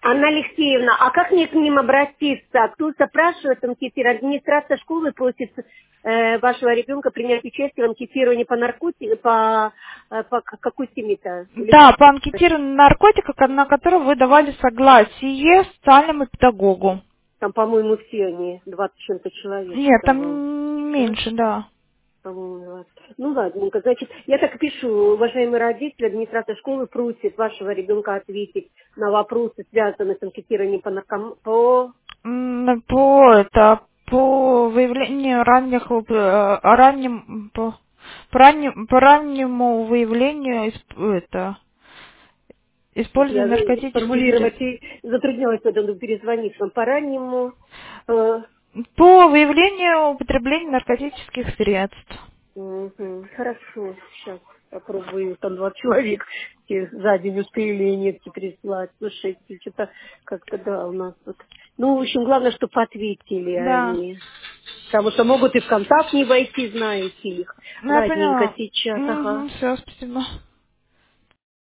Анна Алексеевна, а как мне к ним обратиться? Тут запрашивает анкетир, администрация школы просит вашего ребенка принять участие в анкетировании по наркотикам, по какой теме-то? Или Да, по анкетированию наркотиков, на которого вы давали согласие социальному педагогу. там, по-моему, все они, 20 с чем-то человек Нет, давал. там Да? меньше, да. По-моему, 20. Ну, ладненько. Значит, я так пишу, уважаемые родители, администрация школы просит вашего ребенка ответить на вопросы, связанные с анкетированием По выявлению по раннему выявлению использования я наркотических сформулировать средств. и затруднялась, когда он перезвонить вам по-раннему. Э, По выявлению употребления наркотических средств. Хорошо, сейчас попробую, там 20 человек за день успели или нет прислать. Слушайте, что-то как-то, да, у нас вот. Ну, в общем, главное, чтобы ответили Да. они. Потому что могут и в контакт не войти, знаете их. Ну, я Ладненько поняла. сейчас, ага. Угу, все, спасибо.